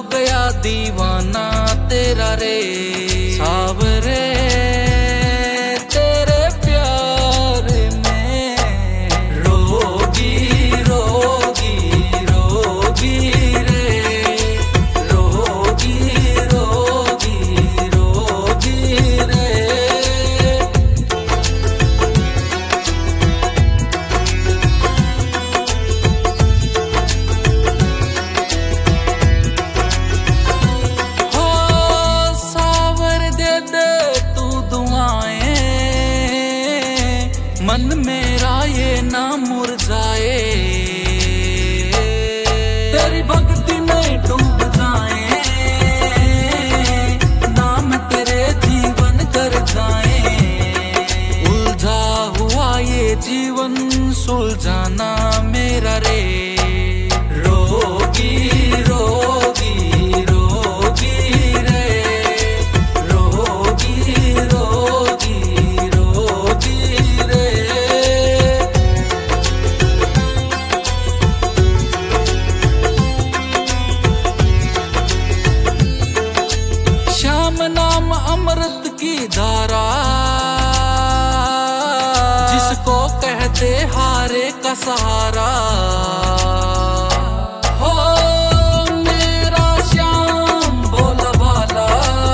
गया दीवाना तेरा रे सावरे, तेरे प्यार में रोगी रोगी रोगी रे, रोगी रोगी रोगी रे। मन मेरा ये ना मुरझाए, तेरी भक्ति में डूब जाए, नाम तेरे जीवन कर जाए। उलझा हुआ ये जीवन सुलझाना मेरा रे, रोगी रोगी रोगी रे, रोगी रोगी रोगी रे। श्याम नाम अमृत की धारा, जिसको कहते हारे का सहारा। हो मेरा श्याम भोला भाला,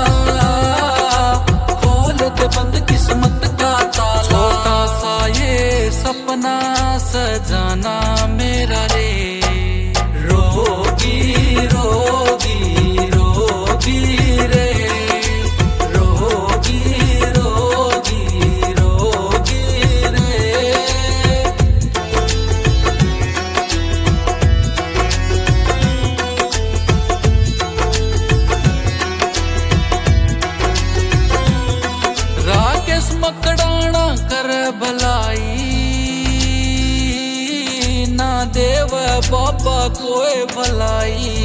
खोल दे बंद किस्मत का ताला। छोटा सा ये सपना सजाना मेरा रे, रोगी रोगी रोगी रे, रोगी रोगी रोगी रे। राकेश मकड़ाना कर भलाई, ना देव बाबा कोई भलाई।